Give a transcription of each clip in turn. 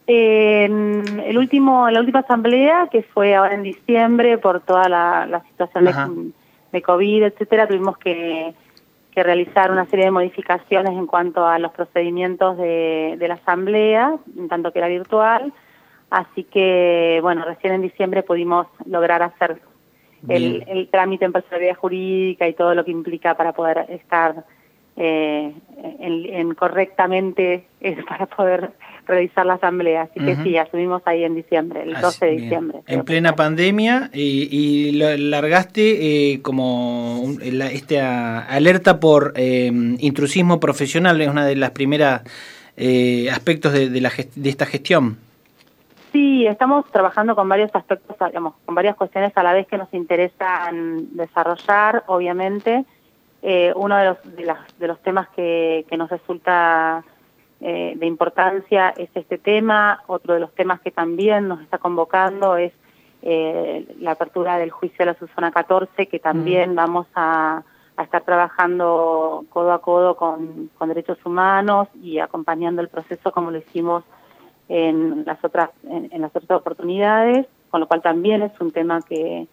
La última asamblea, que fue ahora en diciembre, por toda la situación de COVID, etcétera, tuvimos que realizar una serie de modificaciones en cuanto a los procedimientos de la asamblea, en tanto que era virtual. Así que, bueno, recién en diciembre pudimos lograr hacer el trámite en personalidad jurídica y todo lo que implica para poder estar correctamente para poder realizar la asamblea. Así que sí, asumimos ahí en diciembre, el 12 de diciembre. En plena pandemia, y lo largaste como esta alerta por intrusismo profesional, es una de las primeras aspectos de esta gestión. Sí, estamos trabajando con varios aspectos, digamos, con varias cuestiones a la vez que nos interesan desarrollar, obviamente. Uno de los temas que nos resulta de importancia es este tema. Otro de los temas que también nos está convocando es la apertura del juicio a la Susana 14, que también vamos a estar trabajando codo a codo con derechos humanos y acompañando el proceso como lo hicimos en las otras oportunidades, con lo cual también es un tema que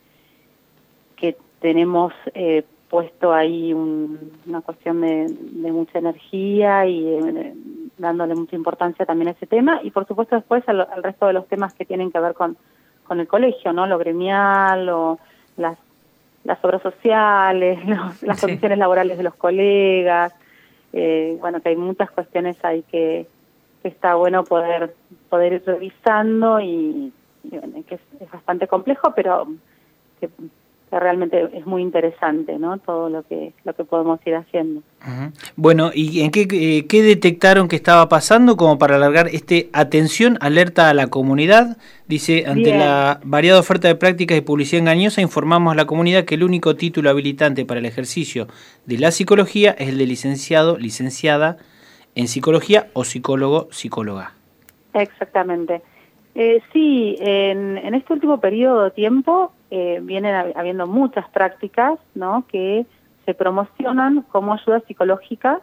tenemos puesto ahí una cuestión de mucha energía y dándole mucha importancia también a ese tema, y por supuesto después al resto de los temas que tienen que ver con el colegio, ¿no? Lo gremial, o las obras sociales, las condiciones laborales de los colegas, bueno, que hay muchas cuestiones ahí que está bueno poder ir revisando y bueno, que es bastante complejo, pero que realmente es muy interesante, ¿no? Todo lo que podemos ir haciendo. Bueno, ¿y en qué detectaron que estaba pasando como para alargar atención, alerta a la comunidad? Dice, ante la variada oferta de prácticas y publicidad engañosa, informamos a la comunidad que el único título habilitante para el ejercicio de la psicología es el de licenciado, licenciada en psicología o psicólogo, psicóloga. Exactamente. Sí, en este último periodo de tiempo vienen habiendo muchas prácticas, ¿no?, que se promocionan como ayuda psicológica,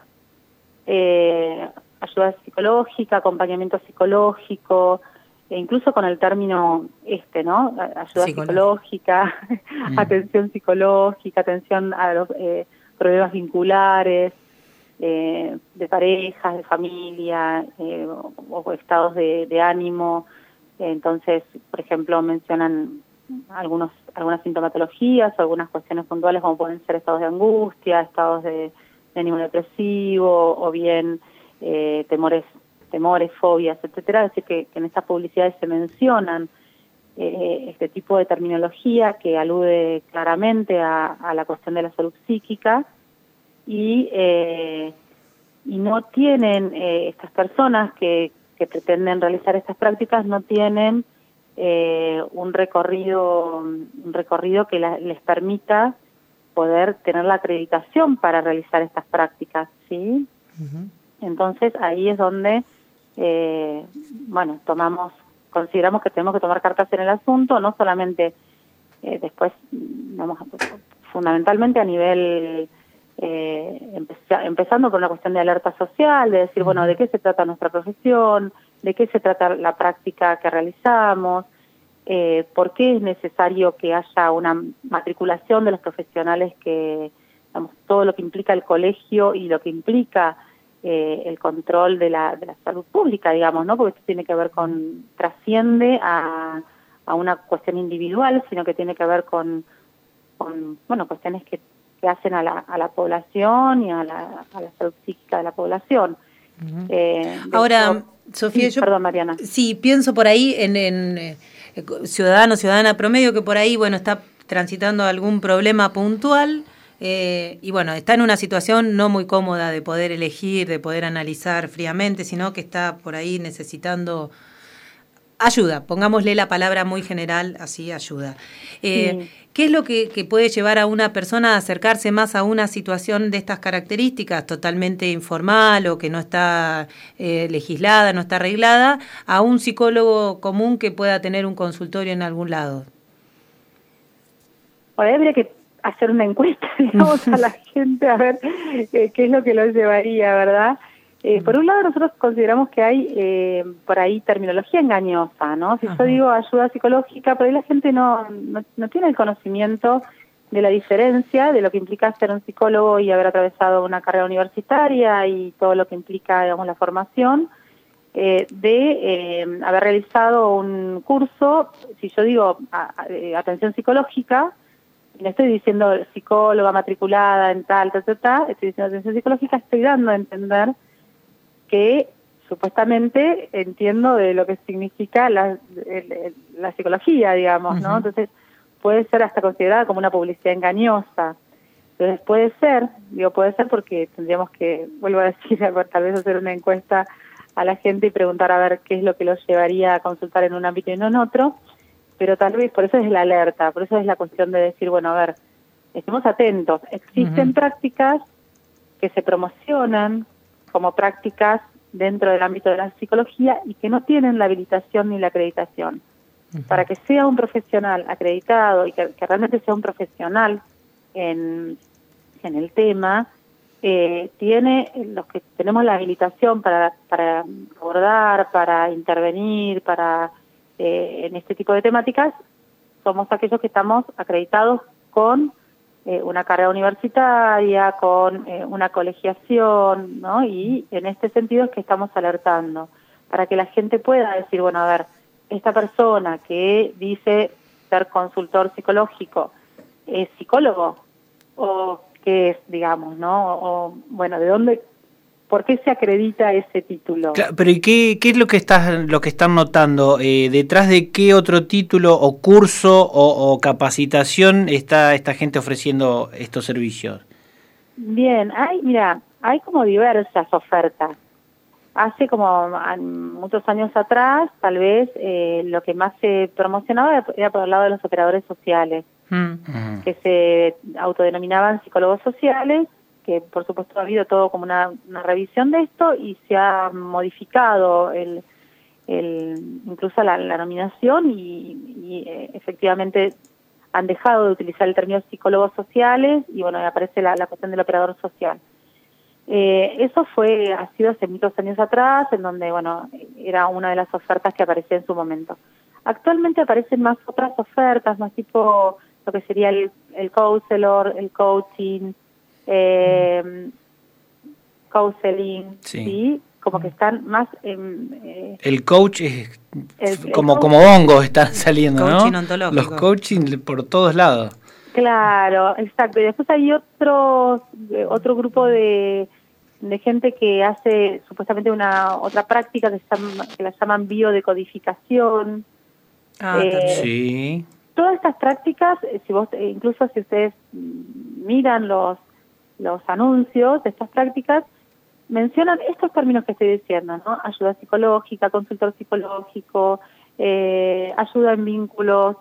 acompañamiento psicológico, e incluso con el término ¿no?, ayuda psicológica, atención psicológica, atención a los problemas vinculares, de parejas, de familia, o estados de ánimo. Entonces, por ejemplo, mencionan algunas sintomatologías o algunas cuestiones puntuales, como pueden ser estados de angustia, estados de ánimo depresivo, o bien temores, fobias, etcétera. Es decir, que en estas publicidades se mencionan este tipo de terminología que alude claramente a la cuestión de la salud psíquica, y no tienen estas personas que pretenden realizar estas prácticas, no tienen un recorrido que les permita poder tener la acreditación para realizar estas prácticas, ¿sí? Entonces ahí es donde consideramos que tenemos que tomar cartas en el asunto, no solamente después, fundamentalmente a nivel empezando por una cuestión de alerta social, de decir, bueno, ¿de qué se trata nuestra profesión? ¿De qué se trata la práctica que realizamos? ¿Por qué es necesario que haya una matriculación de los profesionales todo lo que implica el colegio y lo que implica el control de la salud pública, digamos, ¿no? Porque esto tiene que ver trasciende a una cuestión individual, sino que tiene que ver con cuestiones que hacen a la población y a la salud psíquica de la población. Ahora, Sofía, perdón, Mariana. Sí, pienso por ahí en ciudadana promedio que por ahí, bueno, está transitando algún problema puntual y bueno, está en una situación no muy cómoda de poder elegir, de poder analizar fríamente, sino que está por ahí necesitando ayuda, pongámosle la palabra muy general, así, ayuda. ¿Qué es lo que puede llevar a una persona a acercarse más a una situación de estas características, totalmente informal o que no está legislada, no está arreglada, a un psicólogo común que pueda tener un consultorio en algún lado? Por ahí habría que hacer una encuesta, digamos, a la gente a ver qué es lo que los llevaría, ¿verdad? Por un lado, nosotros consideramos que hay por ahí terminología engañosa, ¿no? Si yo digo ayuda psicológica, por ahí la gente no tiene el conocimiento de la diferencia de lo que implica ser un psicólogo y haber atravesado una carrera universitaria y todo lo que implica, digamos, la formación, de haber realizado un curso. Si yo digo atención psicológica, no estoy diciendo psicóloga matriculada en tal, estoy diciendo atención psicológica, estoy dando a entender que supuestamente entiendo de lo que significa la psicología, digamos, ¿no? Entonces puede ser hasta considerada como una publicidad engañosa. Entonces puede ser porque tendríamos que, vuelvo a decir, tal vez hacer una encuesta a la gente y preguntar a ver qué es lo que los llevaría a consultar en un ámbito y no en otro, pero tal vez por eso es la alerta, por eso es la cuestión de decir, bueno, a ver, estemos atentos. Existen prácticas que se promocionan como prácticas dentro del ámbito de la psicología y que no tienen la habilitación ni la acreditación. Para que sea un profesional acreditado y que realmente sea un profesional en el tema, tiene los que tenemos la habilitación para abordar, para intervenir, para en este tipo de temáticas, somos aquellos que estamos acreditados con una carrera universitaria, con una colegiación, ¿no? Y en este sentido es que estamos alertando, para que la gente pueda decir, bueno, a ver, esta persona que dice ser consultor psicológico, ¿es psicólogo? ¿O qué es, digamos, no? O, bueno, ¿de dónde, por qué se acredita ese título? Claro, pero ¿y qué es lo que están notando? ¿Detrás de qué otro título o curso o capacitación está esta gente ofreciendo estos servicios? Bien, hay como diversas ofertas. Hace como muchos años atrás, tal vez, lo que más se promocionaba era por el lado de los operadores sociales, que se autodenominaban psicólogos sociales, que por supuesto ha habido todo como una revisión de esto y se ha modificado incluso la nominación y efectivamente han dejado de utilizar el término psicólogos sociales y bueno, aparece la cuestión del operador social. Eso ha sido hace muchos años atrás, en donde, bueno, era una de las ofertas que aparecía en su momento. Actualmente aparecen más otras ofertas, más tipo lo que sería el counselor, el coaching, counseling, ¿sí? Como que están más... el coach es como hongos están saliendo, coaching, ¿no? Ontológico. Los coaching por todos lados. Claro, exacto. Y después hay otro grupo de gente que hace supuestamente otra práctica que la llaman biodecodificación. Sí. Todas estas prácticas, incluso si ustedes miran los anuncios de estas prácticas, mencionan estos términos que estoy diciendo, ¿no? Ayuda psicológica, consultor psicológico, ayuda en vínculos,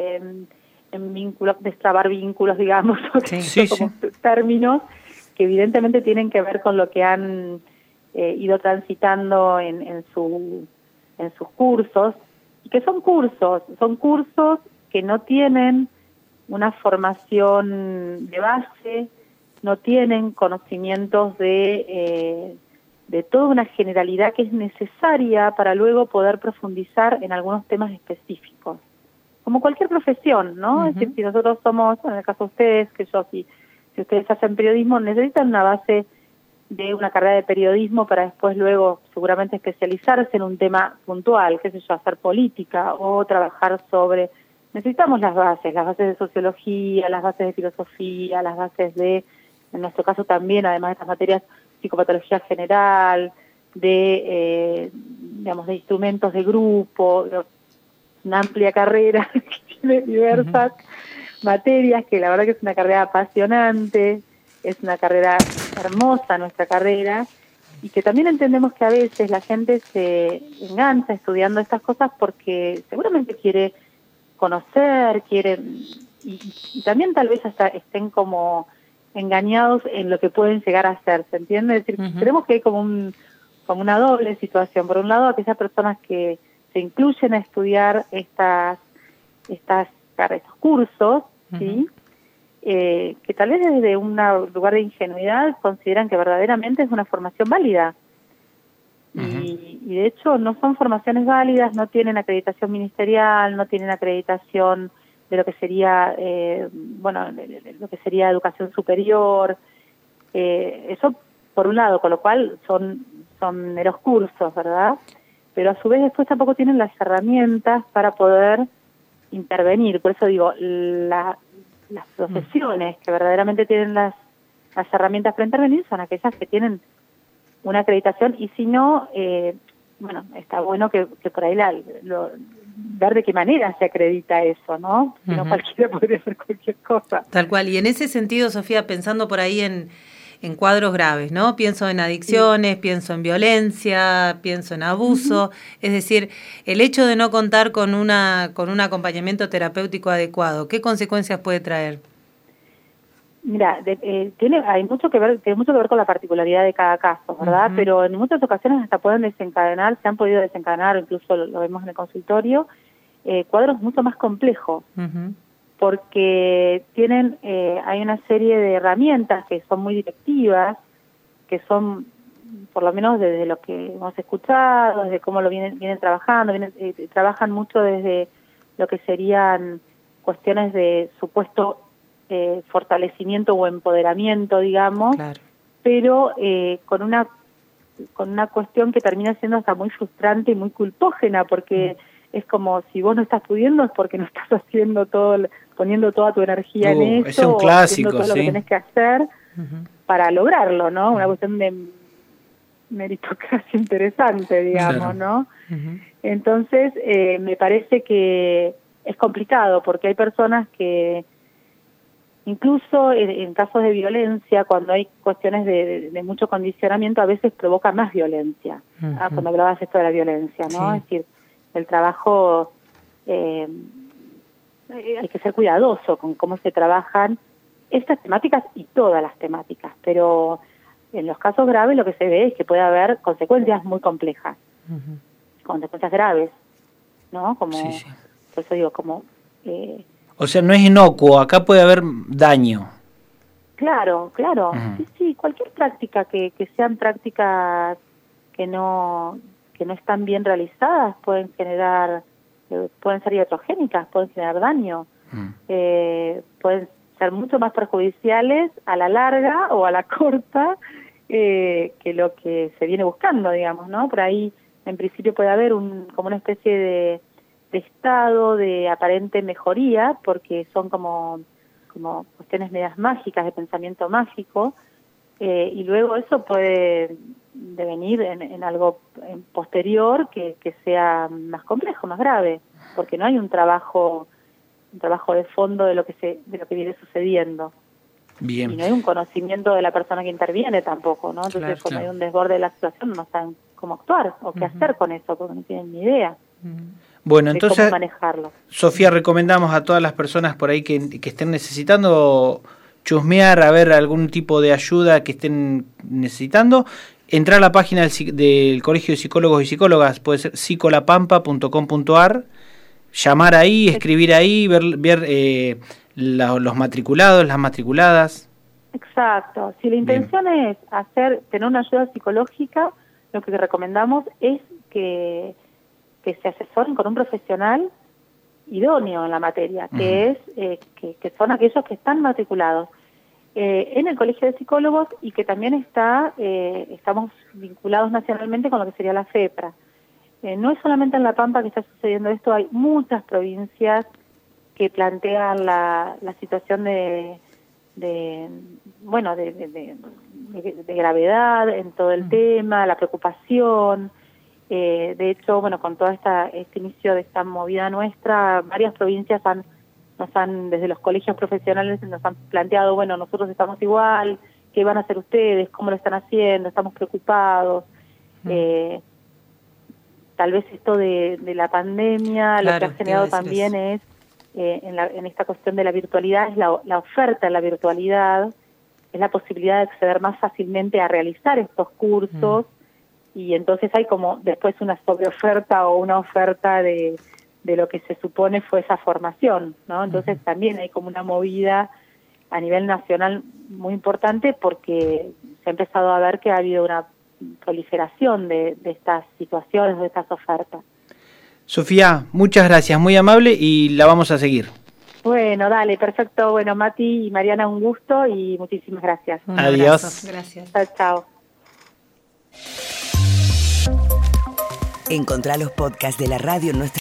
destrabar vínculos, digamos, como términos que evidentemente tienen que ver con lo que han ido transitando en sus cursos, y que son cursos que no tienen una formación de base, no tienen conocimientos de toda una generalidad que es necesaria para luego poder profundizar en algunos temas específicos. Como cualquier profesión, ¿no? Es decir, si nosotros somos, en el caso de ustedes, si ustedes hacen periodismo, necesitan una base de una carrera de periodismo para después luego seguramente especializarse en un tema puntual, qué sé yo, hacer política o trabajar sobre... Necesitamos las bases de sociología, las bases de filosofía, las bases de, en nuestro caso también, además de estas materias, psicopatología general, de instrumentos de grupo, una amplia carrera que tiene diversas materias, que la verdad que es una carrera apasionante, es una carrera hermosa nuestra carrera, y que también entendemos que a veces la gente se engancha estudiando estas cosas porque seguramente quiere conocer, y también tal vez hasta estén como engañados en lo que pueden llegar a hacer, ¿se entiende? Es decir, creemos que hay como una doble situación. Por un lado, aquellas personas que se incluyen a estudiar estos cursos, ¿sí? Que tal vez desde un lugar de ingenuidad consideran que verdaderamente es una formación válida y de hecho no son formaciones válidas, no tienen acreditación ministerial, no tienen acreditación de lo que sería, lo que sería educación superior, eso por un lado, con lo cual son meros cursos, ¿verdad? Pero a su vez después tampoco tienen las herramientas para poder intervenir. Por eso digo, las profesiones que verdaderamente tienen las herramientas para intervenir son aquellas que tienen una acreditación, y si no, está bueno que por ahí ver de qué manera se acredita eso, ¿no? Si no, cualquiera podría hacer cualquier cosa. Tal cual, y en ese sentido, Sofía, pensando por ahí en cuadros graves, ¿no? Pienso en adicciones, pienso en violencia, pienso en abuso, es decir, el hecho de no contar con un acompañamiento terapéutico adecuado, ¿qué consecuencias puede traer? Mira, tiene mucho que ver con la particularidad de cada caso, ¿verdad? Pero en muchas ocasiones hasta se han podido desencadenar, incluso lo vemos en el consultorio, cuadros mucho más complejos, porque hay una serie de herramientas que son muy directivas, que son, por lo menos desde lo que hemos escuchado, desde cómo lo vienen trabajando, trabajan mucho desde lo que serían cuestiones de supuesto fortalecimiento o empoderamiento, digamos, claro. Pero con una cuestión que termina siendo hasta muy frustrante y muy culpógena, porque es como si vos no estás pudiendo es porque no estás haciendo poniendo toda tu energía en eso, es un clásico, haciendo todo lo que tenés que hacer para lograrlo, ¿no? Una cuestión de meritocracia interesante, digamos, claro. ¿no? Entonces, me parece que es complicado, porque hay personas que incluso en casos de violencia, cuando hay cuestiones de mucho condicionamiento, a veces provoca más violencia. Cuando hablabas esto de la violencia, ¿no? Sí. Es decir, el trabajo, hay que ser cuidadoso con cómo se trabajan estas temáticas y todas las temáticas, pero en los casos graves lo que se ve es que puede haber consecuencias muy complejas, consecuencias graves, ¿no? Como, sí. Por eso digo, como... o sea, no es inocuo, acá puede haber daño. Claro. Sí, cualquier práctica que sean prácticas que no están bien realizadas pueden ser iatrogénicas, pueden generar daño, pueden ser mucho más perjudiciales a la larga o a la corta que lo que se viene buscando, digamos, ¿no? Por ahí, en principio, puede haber como una especie de estado de aparente mejoría, porque son como cuestiones medias mágicas, de pensamiento mágico, y luego eso puede devenir en algo posterior que sea más complejo, más grave, porque no hay un trabajo de fondo de lo que viene sucediendo. Bien. Y no hay un conocimiento de la persona que interviene tampoco, ¿no? Entonces, cuando hay un desborde de la situación, no saben cómo actuar o qué hacer con eso, porque no tienen ni idea. Bueno, entonces, cómo manejarlo. Sofía, recomendamos a todas las personas por ahí que estén necesitando chusmear, a ver algún tipo de ayuda que estén necesitando, entrar a la página del Colegio de Psicólogos y Psicólogas, puede ser psicolapampa.com.ar, llamar ahí, escribir ahí, ver los matriculados, las matriculadas. Exacto. Si la intención es tener una ayuda psicológica, lo que recomendamos es que se asesoren con un profesional idóneo en la materia, que que son aquellos que están matriculados en el Colegio de Psicólogos y que también estamos vinculados nacionalmente con lo que sería la FEPRA. No es solamente en La Pampa que está sucediendo esto, hay muchas provincias que plantean la situación de gravedad en todo el tema, la preocupación. De hecho, con todo este inicio de esta movida nuestra, varias provincias desde los colegios profesionales nos han planteado, nosotros estamos igual, ¿qué van a hacer ustedes? ¿Cómo lo están haciendo? Estamos preocupados. Tal vez esto de la pandemia, lo que ha generado también es, en esta cuestión de la virtualidad, es la oferta en la virtualidad, es la posibilidad de acceder más fácilmente a realizar estos cursos, y entonces hay como después una sobreoferta o una oferta de lo que se supone fue esa formación, ¿no? Entonces también hay como una movida a nivel nacional muy importante, porque se ha empezado a ver que ha habido una proliferación de estas situaciones, de estas ofertas. Sofía, muchas gracias, muy amable, y la vamos a seguir. Bueno, dale, perfecto. Bueno, Mati y Mariana, un gusto y muchísimas gracias. Adiós. Abrazo. Gracias. Chao. Encontrá los podcasts de la radio en nuestra